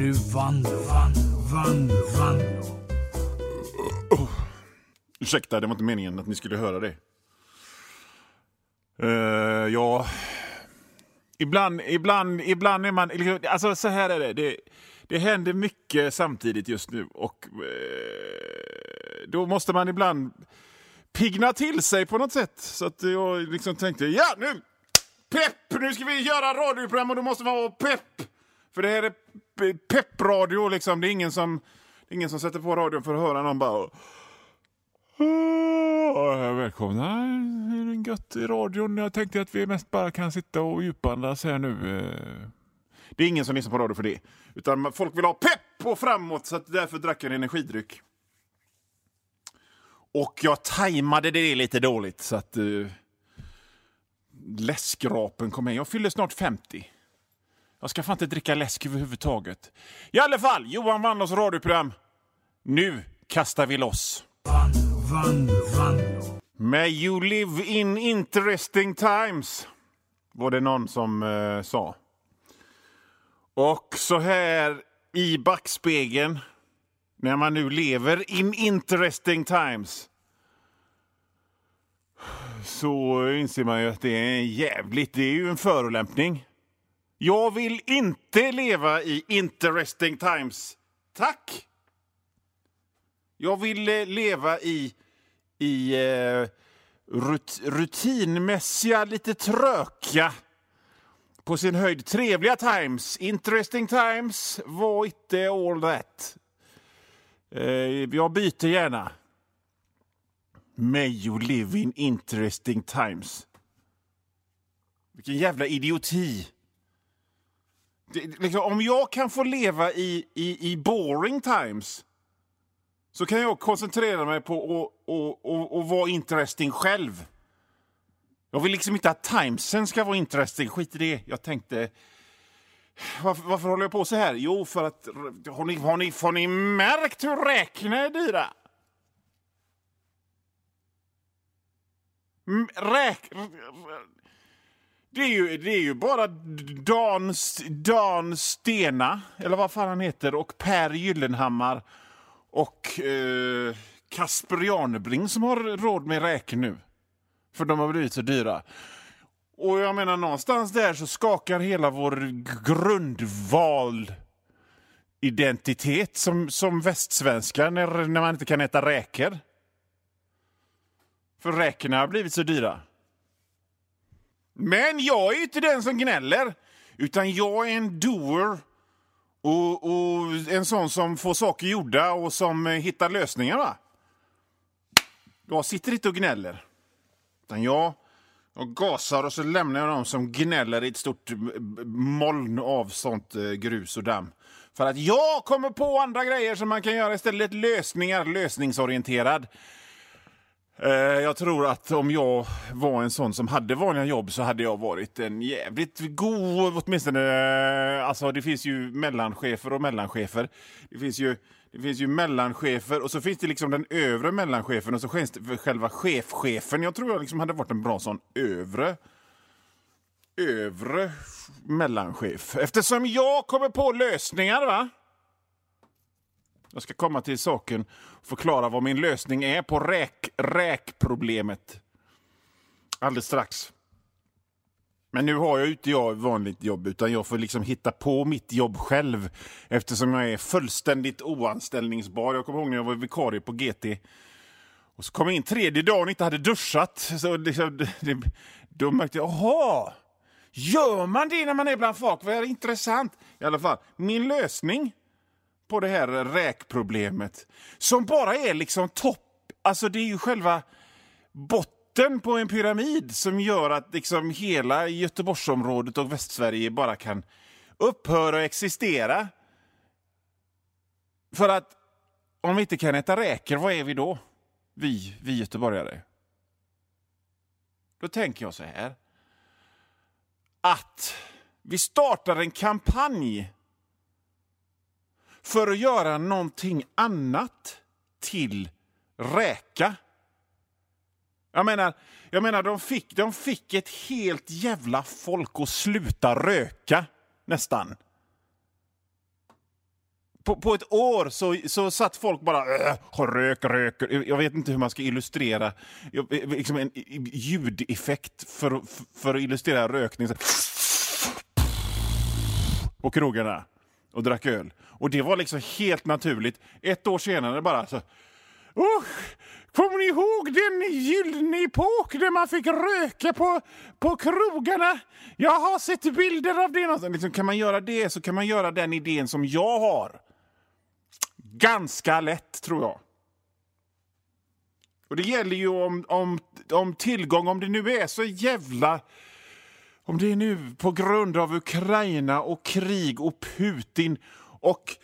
nu Vanlo. Ursäkta, det var inte meningen att ni skulle höra det. Ja... Ibland är man... Alltså så här är det. Det händer mycket samtidigt just nu. Och då måste man ibland pigna till sig på något sätt. Så att jag liksom tänkte, ja nu! Pepp! Nu ska vi göra radioprogram och då måste man vara pepp! För det här är peppradio liksom. Det är ingen som sätter på radion för att höra någon bara... Välkomna, är det gött i radion? Jag tänkte att vi mest bara kan sitta och djupandas här nu. Det är ingen som lyssnar på radio för det. Utan folk vill ha pepp och framåt, så att därför drack jag en energidryck. Och jag tajmade det lite dåligt så att läskrapen kom in. Jag fyller snart 50. Jag ska fan inte dricka läsk överhuvudtaget. I alla fall, Johan Vanlos radioprogram. Nu kastar vi loss. May you live in interesting times, var det någon som sa. Och så här i backspegeln, när man nu lever in interesting times, så inser man ju att det är ju en förolämpning. Jag vill inte leva i interesting times. Tack! Jag vill leva i rutinmässiga, lite tröka, på sin höjd trevliga times. Interesting times var inte all that. Jag byter gärna. May you live in interesting times. Vilken jävla idioti. Liksom, om jag kan få leva i boring times, så kan jag koncentrera mig på att vara interesting själv. Jag vill liksom inte att timesen ska vara interesting. Skit i det. Jag tänkte... Varför håller jag på så här? Jo, för att... Har ni märkt hur räknar är dyra? Det är ju bara Dan Stena, eller vad fan han heter, och Per Gyllenhammar och Kasper Janebring som har råd med räkn nu. För de har blivit så dyra. Och jag menar, någonstans där så skakar hela vår grundvalidentitet som västsvenskar när man inte kan äta räkor. För räkorna har blivit så dyra. Men jag är ju inte den som gnäller, utan jag är en doer och en sån som får saker gjorda och som hittar lösningar, va? Jag sitter inte och gnäller. Utan jag gasar och så lämnar jag dem som gnäller i ett stort moln av sånt grus och damm. För att jag kommer på andra grejer som man kan göra istället. Lösningsorienterad. Jag tror att om jag var en sån som hade vanliga jobb så hade jag varit en jävligt god, åtminstone, alltså det finns ju mellanchefer och mellanchefer. Det finns ju mellanchefer och så finns det liksom den övre mellanchefen och så själva chefchefen. Jag tror jag liksom hade varit en bra sån övre mellanchef. Eftersom jag kommer på lösningar, va? Jag ska komma till saken och förklara vad min lösning är på räkproblemet alldeles strax. Men nu har jag inte vanligt jobb, utan jag får liksom hitta på mitt jobb själv eftersom jag är fullständigt oanställningsbar. Jag kommer ihåg när jag var vikarie på GT och så kom jag in 3:e dagen och inte hade duschat. Så då märkte jag, jaha, gör man det när man är bland folk? Vad är intressant. I alla fall, min lösning på det här räkproblemet, som bara är liksom topp, alltså det är ju själva botten på en pyramid som gör att liksom hela Göteborgsområdet och Västsverige bara kan upphöra och existera. För att om vi inte kan äta räkor, vad är vi då? Vi göteborgare. Då tänker jag så här, att vi startar en kampanj för att göra någonting annat till räka. Jag menar de fick ett helt jävla folk att sluta röka nästan. på ett år så satt folk bara röker. Jag vet inte hur man ska illustrera liksom en ljudeffekt för att illustrera rökning. På krogarna och drack öl. Och det var liksom helt naturligt. Ett år senare bara så... kommer ni ihåg den gyllene epok där man fick röka på krogarna? Jag har sett bilder av det. Liksom, kan man göra det så kan man göra den idén som jag har. Ganska lätt, tror jag. Och det gäller ju om tillgång, om det nu är så jävla... Om det är nu på grund av Ukraina och krig och Putin och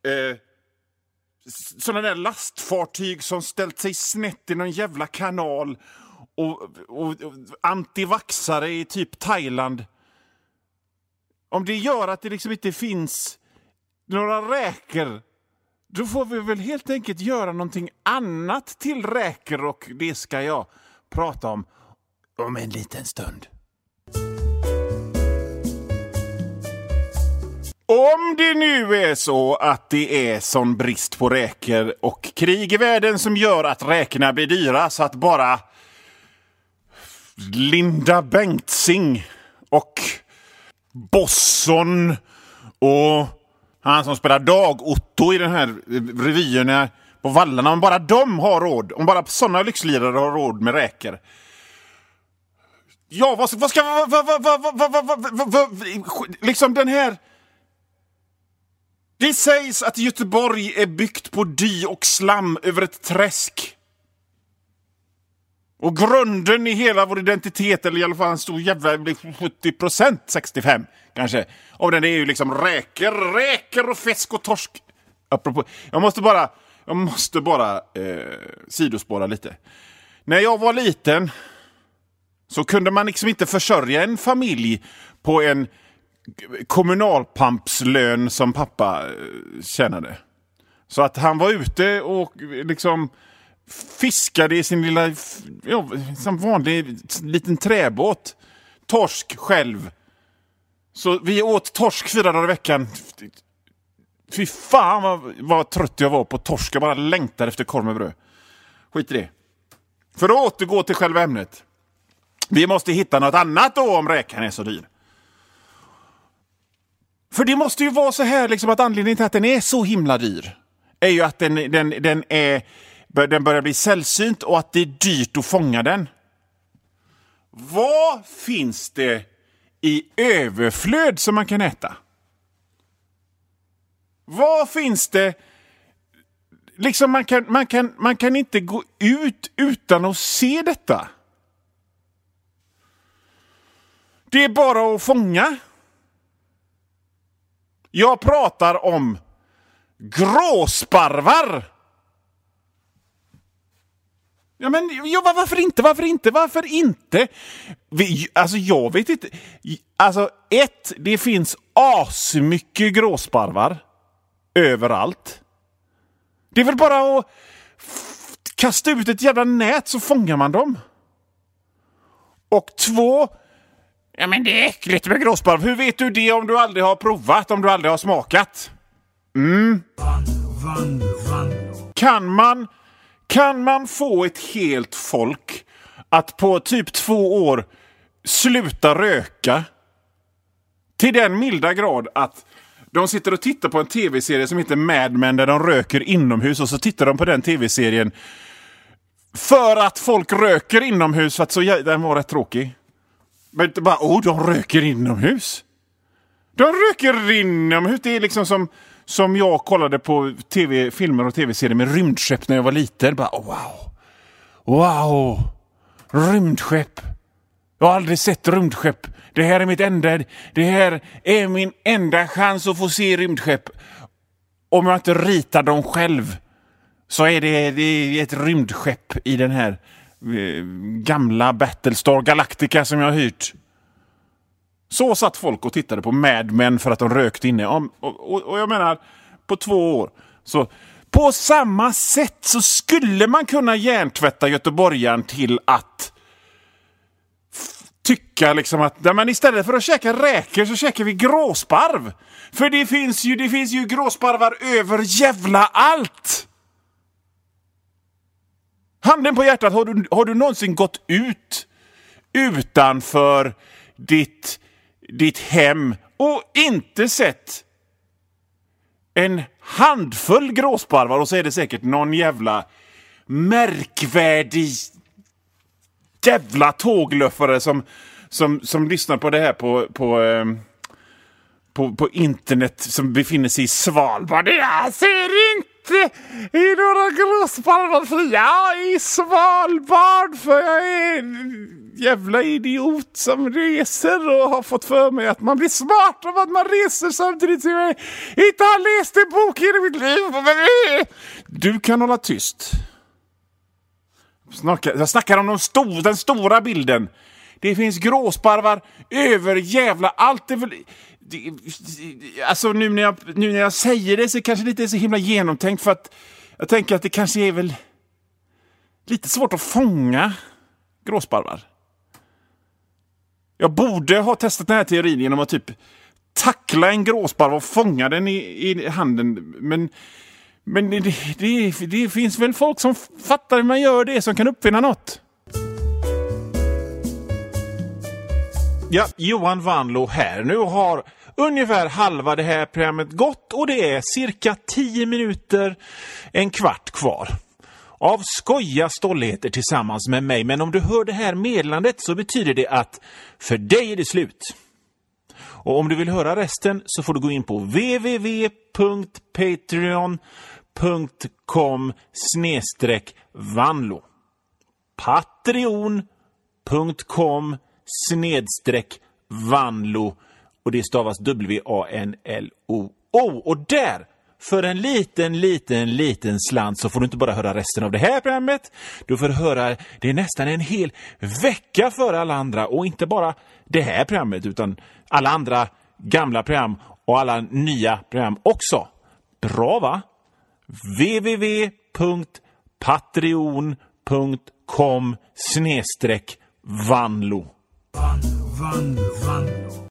sådana där lastfartyg som ställt sig snett i någon jävla kanal och antivaxare i typ Thailand. Om det gör att det liksom inte finns några räkor, då får vi väl helt enkelt göra någonting annat till räkor, och det ska jag prata om en liten stund. Om det nu är så att det är sån brist på räkor och krig i världen som gör att räkorna blir dyra så att bara Linda Bengtzing och Bosson och han som spelar Dag-Otto i den här revyen på Vallarna, om bara de har råd, om bara såna lyxlirare har råd med räkor. Ja, vad ska liksom den här... Det sägs att Göteborg är byggt på dy och slam över ett träsk. Och grunden i hela vår identitet, eller i alla fall en stor jävla 70%, 65 kanske, av den är ju liksom räkor och fisk och torsk. Apropå, jag måste bara sidospåra lite. När jag var liten så kunde man liksom inte försörja en familj på en kommunalpampslön som pappa tjänade. Så att han var ute och liksom fiskade i sin lilla som vanlig liten träbåt. Torsk själv. Så vi åt torsk 4 dagar i veckan. Fy fan vad trött jag var på torsk. Jag bara längtar efter korv med bröd. Skit i det. För att återgå till själva ämnet. Vi måste hitta något annat då om räkan är så dyr. För det måste ju vara så här liksom, att anledningen till att den är så himla dyr är ju att den börjar bli sällsynt och att det är dyrt att fånga den. Vad finns det i överflöd som man kan äta? Vad finns det liksom man kan inte gå ut utan att se detta. Det är bara att fånga. Jag pratar om gråsparvar. Ja, men varför inte? Alltså jag vet inte. Alltså det finns asmycket gråsparvar överallt. Det är väl bara att kasta ut ett jävla nät så fångar man dem. Och 2, ja men det är äckligt med gråsparv. Hur vet du det om du aldrig har provat, om du aldrig har smakat? Kan man få ett helt folk att på typ 2 år sluta röka till den milda grad att de sitter och tittar på en tv-serie som heter Mad Men där de röker inomhus, och så tittar de på den tv-serien för att folk röker inomhus, för att den var rätt tråkig. Men inte bara, de röker inomhus. De röker inomhus. Det är liksom som jag kollade på filmer och tv-serier med rymdskepp när jag var liten. Bara, wow. Rymdskepp. Jag har aldrig sett rymdskepp. Det här är min enda chans att få se rymdskepp. Om jag inte ritar dem själv så är det ett rymdskepp i den här gamla Battlestar Galactica som jag har hyrt. Så satt folk och tittade på Mad Men för att de rökte inne. Och jag menar, på 2 år. Så på samma sätt så skulle man kunna hjärntvätta göteborgaren till att tycka liksom att men istället för att käka räkor så käkar vi gråsparv. För det finns ju gråsparvar över jävla allt. Handen på hjärtat, har du någonsin gått ut utanför ditt hem och inte sett en handfull gråsparvar, och så är det säkert någon jävla märkvärdig jävla tåglöffare som lyssnar på det här på internet, som befinner sig i Svalbard. Jag ser inte i några gråsparvar fria i Svalbard, för jag är en jävla idiot som reser och har fått för mig att man blir smart av att man reser samtidigt som jag inte har läst en bok i mitt liv. Du kan hålla tyst. Jag snackar om den stora bilden. Det finns gråsparvar över jävla allt. Alltså nu när jag säger det så kanske det inte är så himla genomtänkt, för att jag tänker att det kanske är väl lite svårt att fånga gråsparvar. Jag borde ha testat den här teorin genom att typ tackla en gråsparv och fånga den i handen. Men det finns väl folk som fattar hur man gör det, som kan uppfinna något. Ja, Johan Vanlo här. Nu har ungefär halva det här programmet gått och det är cirka 10 minuter, en kvart kvar av skoja stolligheter tillsammans med mig. Men om du hör det här meddelandet så betyder det att för dig är det slut. Och om du vill höra resten så får du gå in på www.patreon.com/Vanlo. Patreon.com/Vanlo, och det stavas WANLO. Och där, för en liten slant, så får du inte bara höra resten av det här programmet. Du får höra det nästan en hel vecka för alla andra. Och inte bara det här programmet, utan alla andra gamla program och alla nya program också. Bra, va? www.patreon.com/Vanlo.